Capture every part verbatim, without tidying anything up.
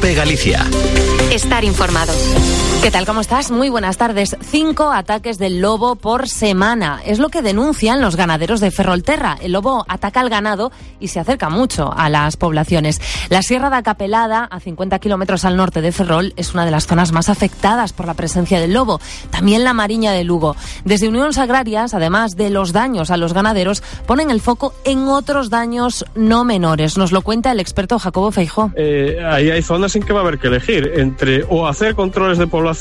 COPE Galicia. Estar informado. ¿Qué tal? ¿Cómo estás? Muy buenas tardes. Cinco ataques del lobo por semana. Es lo que denuncian los ganaderos de Ferrolterra. El lobo ataca al ganado y se acerca mucho a las poblaciones. La Sierra de Acapelada, a cincuenta kilómetros al norte de Ferrol, es una de las zonas más afectadas por la presencia del lobo. También la Mariña de Lugo. Desde Unións Agrarias, además de los daños a los ganaderos, ponen el foco en otros daños no menores. Nos lo cuenta el experto Jacobo Feijó. Eh, ahí hay zonas en que va a haber que elegir entre o hacer controles de población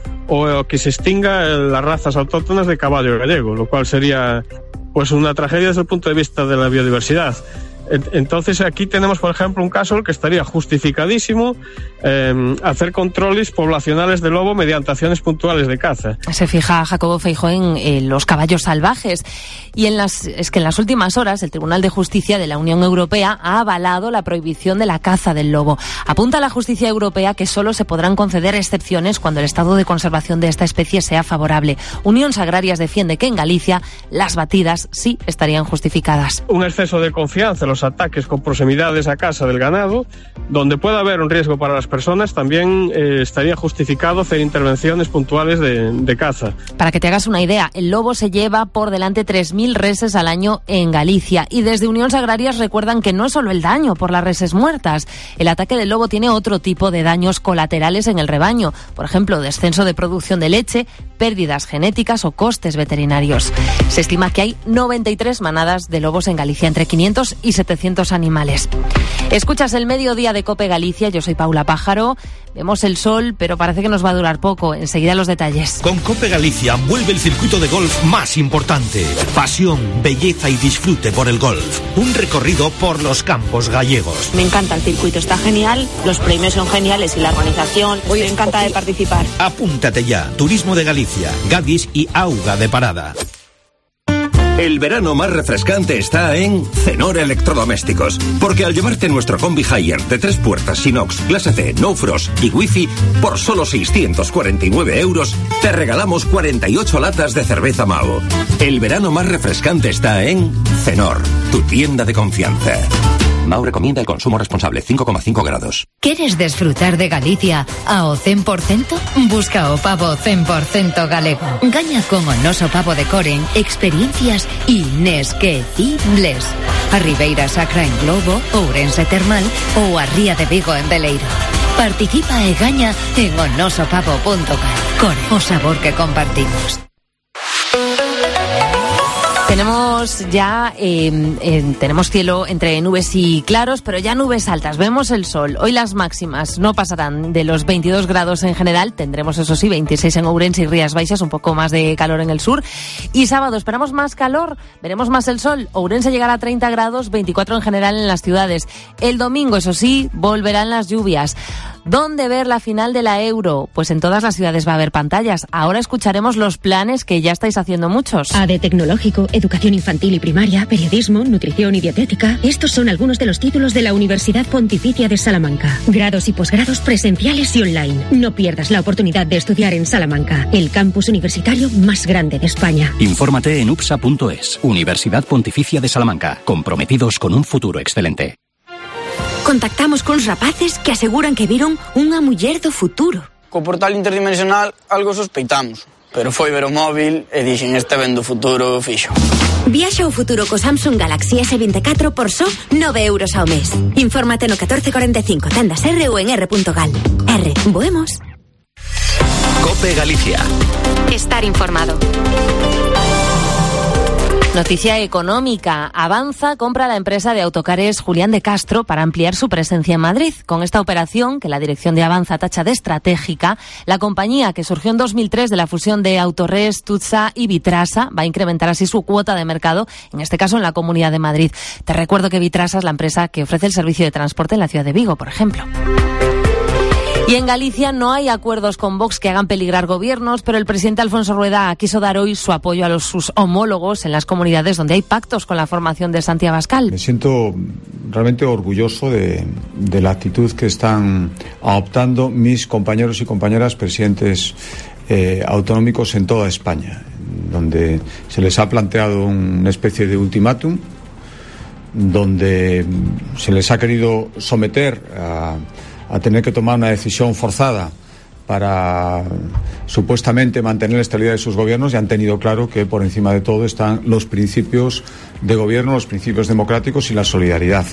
o que se extinga las razas autóctonas de caballo gallego, lo cual sería pues una tragedia desde el punto de vista de la biodiversidad. Entonces aquí tenemos, por ejemplo, un caso en el que estaría justificadísimo eh, hacer controles poblacionales de lobo mediante acciones puntuales de caza. Se fija Jacobo Feijó en eh, los caballos salvajes. Y en las, es que en las últimas horas el Tribunal de Justicia de la Unión Europea ha avalado la prohibición de la caza del lobo. Apunta a la justicia europea que solo se podrán conceder excepciones cuando el estado de conservación de esta especie sea favorable. Unións Agrarias defiende que en Galicia las batidas sí estarían justificadas. Un exceso de confianza en los ataques con proximidades a casa del ganado, donde pueda haber un riesgo para las personas, también eh, estaría justificado hacer intervenciones puntuales de, de caza. Para que te hagas una idea, el lobo se lleva por delante tres mil reses al año en Galicia y desde Unións Agrarias recuerdan que no es solo el daño por las reses muertas. El ataque del lobo tiene otro tipo de daños colaterales en el rebaño, por ejemplo, descenso de producción de leche, pérdidas genéticas o costes veterinarios. Se estima que hay noventa y tres manadas de lobos en Galicia, entre quinientos y setecientos animales. Escuchas el mediodía de COPE Galicia, yo soy Paula Pájaro. Vemos el sol, pero parece que nos va a durar poco. Enseguida los detalles. Con COPE Galicia vuelve el circuito de golf más importante. Pasión, belleza y disfrute por el golf. Un recorrido por los campos gallegos. Me encanta el circuito, está genial, los premios son geniales y la organización. Estoy encantada de participar. Apúntate ya. Turismo de Galicia, Gadis y Auga de Parada. El verano más refrescante está en Cenor Electrodomésticos, porque al llevarte nuestro Combi Hire de tres puertas Inox, clase C, no frost y wifi por solo seiscientos cuarenta y nueve euros, te regalamos cuarenta y ocho latas de cerveza Mao. El verano más refrescante está en Cenor, tu tienda de confianza. Mao recomienda el consumo responsable, cinco coma cinco grados. ¿Quieres disfrutar de Galicia ao cen por cento? Busca o pavo cen por cento galego. Gaña con o noso pavo de Coren experiencias inesquecibles. A Ribeira Sacra en Globo, Ourense Termal ou a Ría de Vigo en Veleiro. Participa e gaña en o noso pavo punto cal. Coren, o sabor que compartimos. Tenemos ya, eh, eh, tenemos cielo entre nubes y claros, pero ya nubes altas. Vemos el sol. Hoy las máximas no pasarán de los veintidós grados en general. Tendremos, eso sí, veintiséis en Ourense y Rías Baixas, un poco más de calor en el sur. Y sábado esperamos más calor, veremos más el sol. Ourense llegará a treinta grados, veinticuatro en general en las ciudades. El domingo, eso sí, volverán las lluvias. ¿Dónde ver la final de la Euro? Pues en todas las ciudades va a haber pantallas. Ahora escucharemos los planes que ya estáis haciendo muchos. A D Tecnológico, Educación Infantil y Primaria, Periodismo, Nutrición y Dietética. Estos son algunos de los títulos de la Universidad Pontificia de Salamanca. Grados y posgrados presenciales y online. No pierdas la oportunidad de estudiar en Salamanca, el campus universitario más grande de España. Infórmate en upsa punto es. Universidad Pontificia de Salamanca. Comprometidos con un futuro excelente. Contactamos cuns rapaces que aseguran que viron unha muller do futuro. Co portal interdimensional algo sospeitamos, pero foi ver o móvil e dixen este ven do futuro fixo. Viaxa ao futuro co Samsung Galaxy ese veinticuatro por só nove euros ao mes. Infórmate no catorce cuarenta e cinco, tendas R ou en r punto gal. R, voemos. COPE Galicia. Estar informado. Noticia económica. Avanza compra la empresa de autocares Julián de Castro para ampliar su presencia en Madrid. Con esta operación, que la dirección de Avanza tacha de estratégica, la compañía, que surgió en dos mil tres de la fusión de Autorres, Tutsa y Vitrasa, va a incrementar así su cuota de mercado, en este caso en la Comunidad de Madrid. Te recuerdo que Vitrasa es la empresa que ofrece el servicio de transporte en la ciudad de Vigo, por ejemplo. Y en Galicia no hay acuerdos con Vox que hagan peligrar gobiernos, pero el presidente Alfonso Rueda quiso dar hoy su apoyo a los, sus homólogos en las comunidades donde hay pactos con la formación de Santi Abascal. Me siento realmente orgulloso de, de la actitud que están adoptando mis compañeros y compañeras presidentes eh, autonómicos en toda España, donde se les ha planteado una especie de ultimátum, donde se les ha querido someter a a tener que tomar una decisión forzada para supuestamente mantener la estabilidad de sus gobiernos, y han tenido claro que por encima de todo están los principios de gobierno, los principios democráticos y la solidaridad.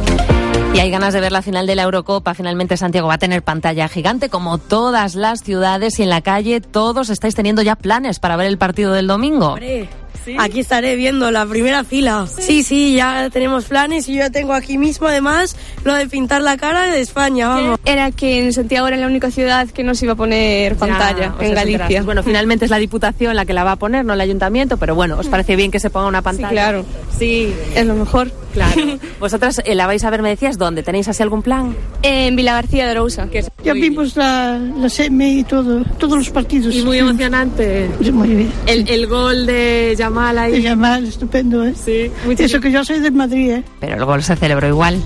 Y hay ganas de ver la final de la Eurocopa. Finalmente Santiago va a tener pantalla gigante como todas las ciudades, y en la calle todos estáis teniendo ya planes para ver el partido del domingo. ¡Hombre! ¿Sí? Aquí estaré viendo la primera fila. Sí. sí, sí, ya tenemos planes, y yo ya tengo aquí mismo además lo de pintar la cara de España, vamos. Era que en Santiago era la única ciudad que no se iba a poner pantalla, ya, en Galicia. Bueno, finalmente es la Diputación la que la va a poner, no el Ayuntamiento, pero bueno, ¿os parece bien que se ponga una pantalla? Sí, claro. Sí, es lo mejor. Claro. ¿Vosotras eh, la vais a ver, me decías, dónde? ¿Tenéis así algún plan? En Vilagarcía de Arousa. Que es ya vimos la, la semi y todo, todos los partidos. Y muy sí. emocionante. Sí, muy bien. El, el gol de Yamal ahí. De Yamal, estupendo, ¿eh? Sí. Eso que yo soy de Madrid, ¿eh? Pero el gol se celebró igual.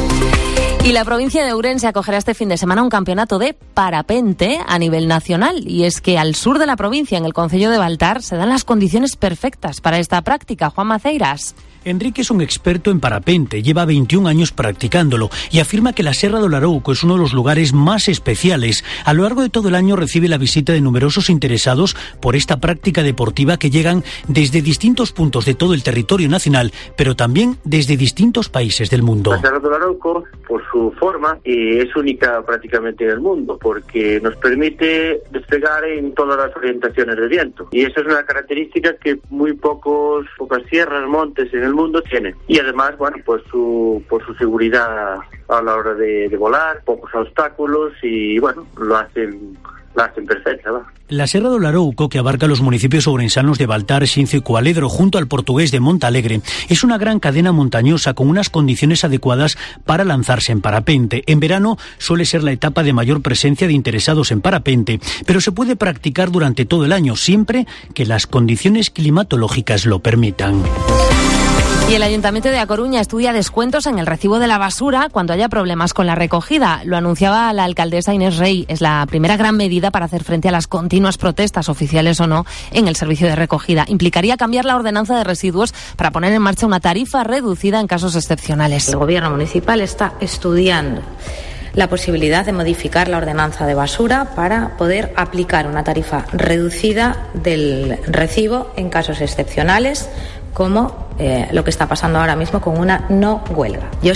Y la provincia de Ourense acogerá este fin de semana un campeonato de parapente a nivel nacional. Y es que al sur de la provincia, en el concello de Baltar, se dan las condiciones perfectas para esta práctica. Juan Maceiras. Enrique es un experto en parapente, lleva veintiún años practicándolo y afirma que la Serra do Larouco es uno de los lugares más especiales. A lo largo de todo el año recibe la visita de numerosos interesados por esta práctica deportiva que llegan desde distintos puntos de todo el territorio nacional, pero también desde distintos países del mundo. La Serra do Larouco, por su forma, eh, es única prácticamente en el mundo, porque nos permite despegar en todas las orientaciones de viento. Y esa es una característica que muy pocos, pocas sierras, montes en el mundo tienen. Y además, bueno, pues su, por su seguridad a la hora de, de volar, pocos obstáculos, y bueno, lo hacen, lo hacen perfecta, ¿va? La Serra do Larouco, que abarca los municipios ourensanos de Baltar, Xinzo y Cualedro, junto al portugués de Montalegre, es una gran cadena montañosa con unas condiciones adecuadas para lanzarse en parapente. En verano suele ser la etapa de mayor presencia de interesados en parapente, pero se puede practicar durante todo el año, siempre que las condiciones climatológicas lo permitan. Y el Ayuntamiento de A Coruña estudia descuentos en el recibo de la basura cuando haya problemas con la recogida. Lo anunciaba la alcaldesa Inés Rey. Es la primera gran medida para hacer frente a las continuas protestas, oficiales o no, en el servicio de recogida. Implicaría cambiar la ordenanza de residuos para poner en marcha una tarifa reducida en casos excepcionales. El Gobierno municipal está estudiando la posibilidad de modificar la ordenanza de basura para poder aplicar una tarifa reducida del recibo en casos excepcionales, como eh, lo que está pasando ahora mismo con una no huelga. Yo...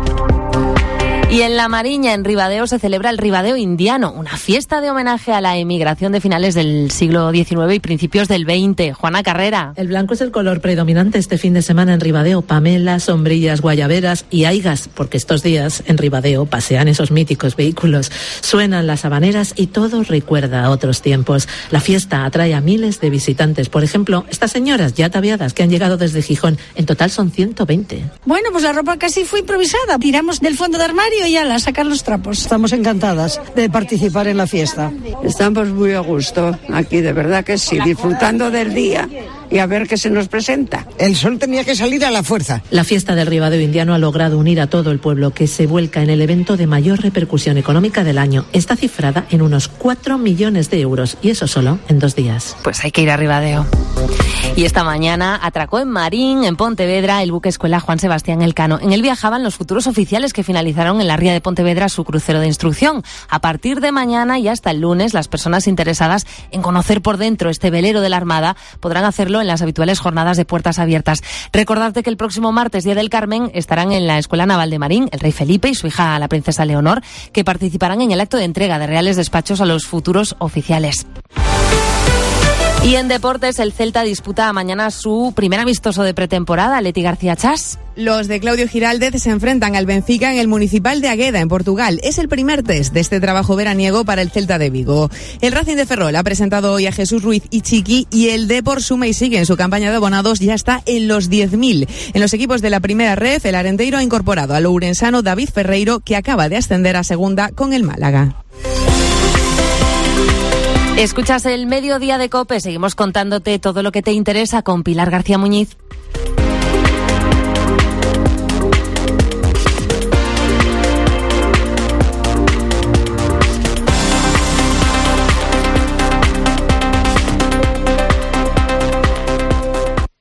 Y en La Mariña, en Ribadeo, se celebra el Ribadeo Indiano, una fiesta de homenaje a la emigración de finales del siglo diecinueve y principios del veinte. Juana Carrera. El blanco es el color predominante este fin de semana en Ribadeo. Pamelas, sombrillas, guayaberas y aigas, porque estos días en Ribadeo pasean esos míticos vehículos. Suenan las habaneras y todo recuerda a otros tiempos. La fiesta atrae a miles de visitantes. Por ejemplo, estas señoras ya ataviadas que han llegado desde Gijón. En total son ciento veinte. Bueno, pues la ropa casi fue improvisada. Tiramos del fondo de armario y ya a sacar los trapos. Estamos encantadas de participar en la fiesta. Estamos muy a gusto aquí, de verdad que sí, disfrutando del día y a ver qué se nos presenta. El sol tenía que salir a la fuerza. La fiesta del Ribadeo Indiano ha logrado unir a todo el pueblo, que se vuelca en el evento de mayor repercusión económica del año. Está cifrada en unos cuatro millones de euros, y eso solo en dos días. Pues hay que ir a Ribadeo. Y esta mañana atracó en Marín, en Pontevedra, el buque escuela Juan Sebastián Elcano. En él viajaban los futuros oficiales que finalizaron en la ría de Pontevedra su crucero de instrucción. A partir de mañana y hasta el lunes, las personas interesadas en conocer por dentro este velero de la Armada podrán hacerlo en las habituales jornadas de puertas abiertas. Recordarte que el próximo martes, Día del Carmen, estarán en la Escuela Naval de Marín el rey Felipe y su hija, la princesa Leonor, que participarán en el acto de entrega de reales despachos a los futuros oficiales. Y en deportes, el Celta disputa mañana su primer amistoso de pretemporada. Leti García Chas. Los de Claudio Giraldez se enfrentan al Benfica en el Municipal de Agueda, en Portugal. Es el primer test de este trabajo veraniego para el Celta de Vigo. El Racing de Ferrol ha presentado hoy a Jesús Ruiz y Chiqui, y el Depor suma y sigue en su campaña de abonados, ya está en los diez mil. En los equipos de la primera ref, el Arenteiro ha incorporado al ourensano David Ferreiro, que acaba de ascender a segunda con el Málaga. Escuchas el Mediodía de COPE, seguimos contándote todo lo que te interesa con Pilar García Muñiz.